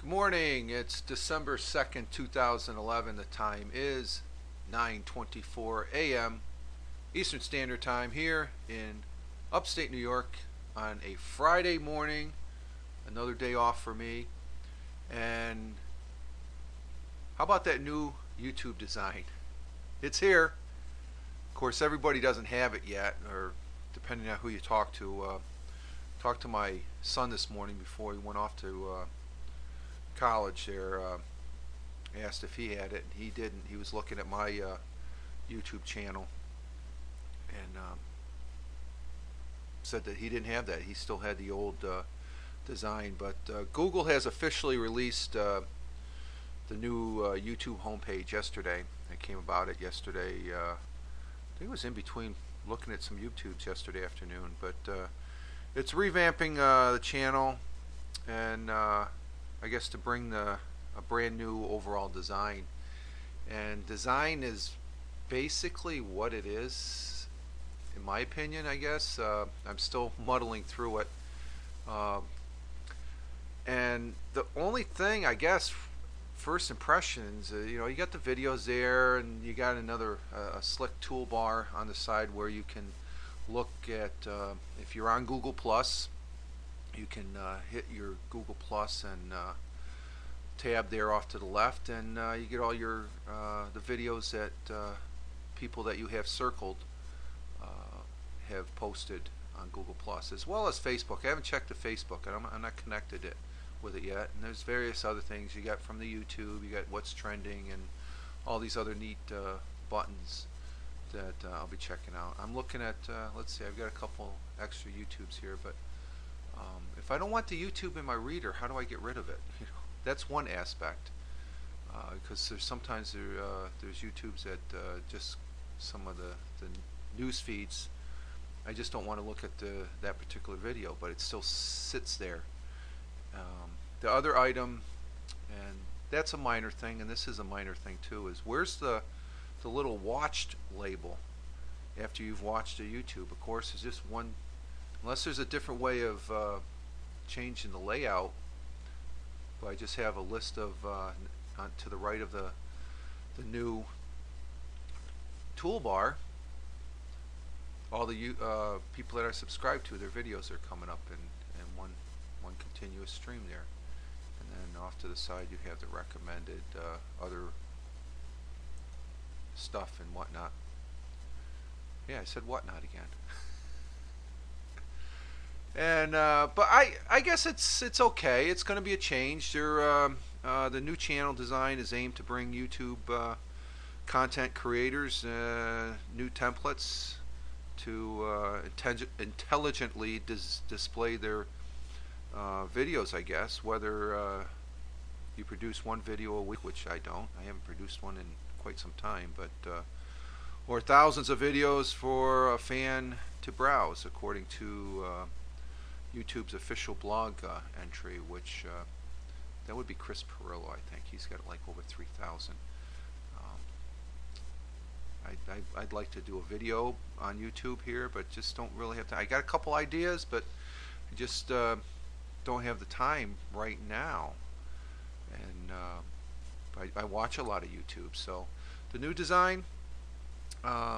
Good morning. It's December 2nd, 2011. The time is 9:24 a.m. Eastern Standard Time here in upstate New York on a Friday morning. Another day off for me. And how about that new YouTube design? It's here. Of course, everybody doesn't have it yet, or depending on who you talk to. Talked to my son this morning before he went off to college there. Asked if he had it, and he didn't. He was looking at my YouTube channel and said that he didn't have that. He still had the old design. But Google has officially released the new YouTube homepage yesterday. I came about it yesterday. I think it was in between looking at some YouTubes yesterday afternoon. But it's revamping the channel, and I guess to bring a brand new overall design. And design is basically what it is, in my opinion, I guess. I'm still muddling through it. And the only thing, I guess, first impressions, you got the videos there, and you got another a slick toolbar on the side where you can look at, if you're on Google Plus, you can hit your Google Plus and tab there off to the left, and you get all your the videos that people that you have circled have posted on Google Plus, as well as Facebook. I haven't checked the Facebook, and I'm not connected with it yet. And there's various other things you got from the YouTube. You got what's trending and all these other neat buttons that I'll be checking out. I'm looking at, let's see, I've got a couple extra YouTubes here, but if I don't want the YouTube in my reader, how do I get rid of it? That's one aspect, because sometimes there's YouTubes that just some of the news feeds, I just don't want to look at that particular video, but it still sits there. The other item, and that's a minor thing, and this is a minor thing too, is where's the little watched label after you've watched a YouTube? Of course, it's just one, unless there's a different way of changing the layout. But I just have a list of to the right of the new toolbar, all the people that are subscribed to, their videos are coming up in one continuous stream there. And then off to the side you have the recommended other stuff and whatnot. Yeah, I said whatnot again. And but I guess it's okay. It's going to be a change. The new channel design is aimed to bring YouTube content creators new templates to intelligently display their videos, I guess. Whether you produce one video a week, which I don't. I haven't produced one in quite some time, but or thousands of videos for a fan to browse, according to YouTube's official blog entry, which that would be Chris Pirillo, I think. He's got like over 3,000. I'd like to do a video on YouTube here, but just don't really have time. I got a couple ideas, but I just don't have the time right now. And I watch a lot of YouTube, so the new design, I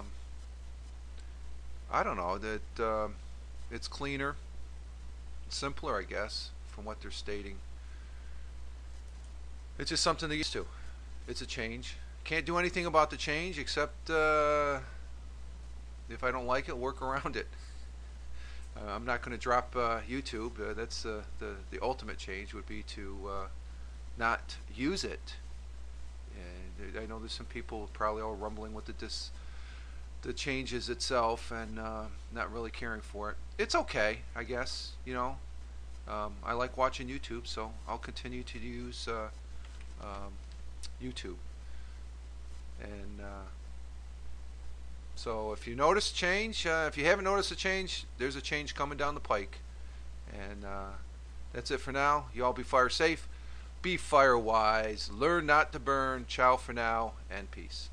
don't know, that it's cleaner, simpler, I guess, from what they're stating. It's just something to get used to. It's a change. Can't do anything about the change except if I don't like it, work around it. I'm not going to drop YouTube. That's the ultimate change would be to not use it. And I know there's some people probably all rumbling with the changes itself and not really caring for it. It's okay, I guess. I like watching YouTube, so I'll continue to use YouTube. And so if you notice change, if you haven't noticed a change, there's a change coming down the pike. And that's it for now. You all be fire safe, be fire wise, learn not to burn. Ciao for now, and peace.